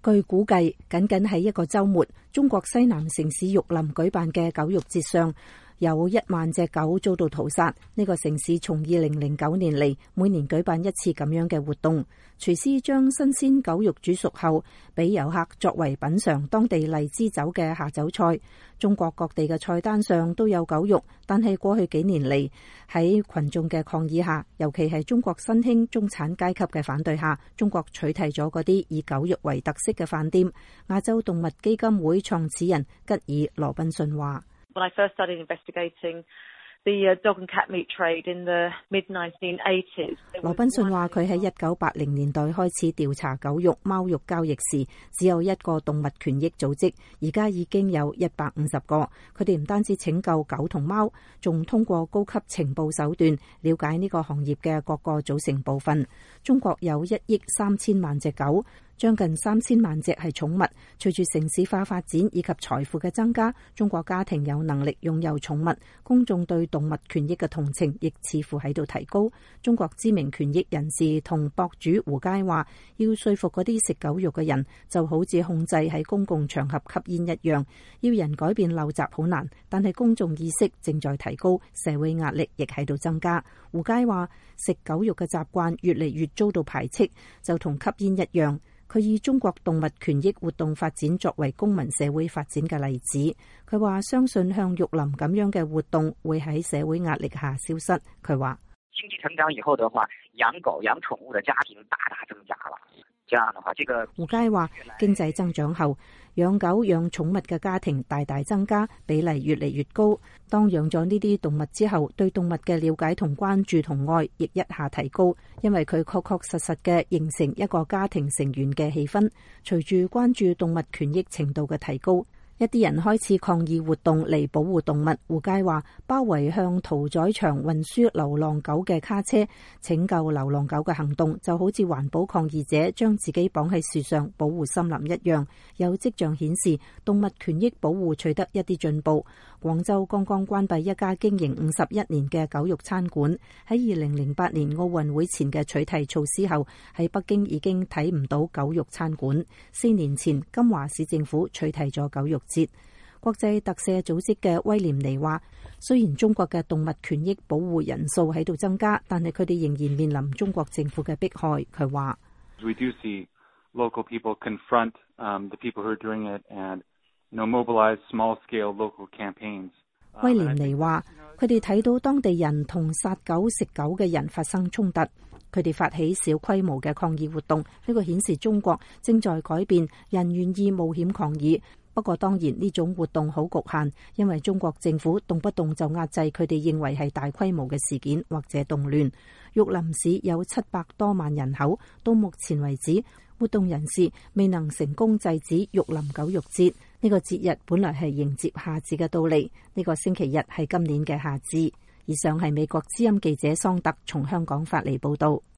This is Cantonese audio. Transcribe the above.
據估計，僅喺一個週末，中國西南城市玉林舉辦嘅狗肉節上，有1萬隻狗遭到屠殺。呢個城市從2009年嚟，每年舉辦一次咁樣嘅活動。廚師將新鮮狗肉煮熟後，俾遊客作為品嘗當地荔枝酒嘅下酒菜。中國各地嘅菜單上都有狗肉，但係過去幾年嚟，喺群眾嘅抗議下，尤其係中國新興中產階級嘅反對下，中國取締咗嗰啲以狗肉為特色嘅飯店。亞洲動物基金會創始人吉爾羅賓遜話 ：When I first started investigating the dog and cat meat trade in the mid-1980s， 羅賓遜話佢喺1980年代開始調查狗肉、貓肉交易時，只有一個動物權益組織，而家已經有150個。佢哋唔單止拯救狗同貓，仲通過高級情報手段了解呢個行業嘅各個組成部分。中國有1億3000萬隻狗，將近3000萬隻係寵物。隨住城市化發展以及財富嘅增加，中國家庭有能力擁有寵物，公眾對動物權益嘅同情亦似乎喺度提高。中國知名權益人士同博主胡佳話，要說服嗰啲食狗肉嘅人，就好似控制喺公共場合吸煙一樣，要人改變陋習好難，但係公眾意識正在提高，社會壓力亦喺度增加。胡佳話，食狗肉嘅習慣越嚟越遭到排斥，就同吸煙一樣。佢以中國動物權益活動發展作為公民社會發展嘅例子。佢話相信像玉林咁樣嘅活動會喺社會壓力下消失。佢話經濟成長以後的話，養狗養寵物的家庭大大增加了。這樣的話，這個胡佳話經濟增長後，養狗養寵物嘅家庭大大增加，比例越嚟越高。當養咗呢啲動物之後，對動物嘅了解同關注同愛亦一下提高，因為佢確確實實嘅形成一個家庭成員嘅氣氛。隨住關注動物權益程度嘅提高，一啲人開始抗議活動嚟保護動物。胡佳話，包圍向屠宰場運輸流浪狗嘅卡車，拯救流浪狗嘅行動，就好似環保抗議者將自己綁喺樹上保護森林一樣。有跡象顯示動物權益保護取得一啲進步。廣州剛剛關閉一家經營51年嘅狗肉餐館，喺2008年奧運會前嘅取締措施後，喺北京已經睇唔到狗肉餐館。4年前，金華市政府取締咗狗肉節。國際特赦組織嘅威廉尼話，雖然中國嘅動物權益保護人數喺度增加，但係佢哋仍然面臨中國政府嘅迫害。佢話 We do see local people confront the people who are doing it and mobilize small-scale local campaigns。 威廉尼話，佢哋睇到當地人同殺狗食狗嘅人發生衝突，佢哋發起小規模嘅抗議活動。呢個顯示中國正在改變，人願意冒險抗議。不過當然呢種活動好局限，因為中國政府動不動就壓制佢哋認為係大規模嘅事件或者動亂。玉林市有700多萬人口，到目前為止，活動人士未能成功制止玉林狗肉節。呢個節日本來係迎接夏至嘅到嚟，呢個星期日係今年嘅夏至。以上係美國之音記者桑特從香港發嚟報道。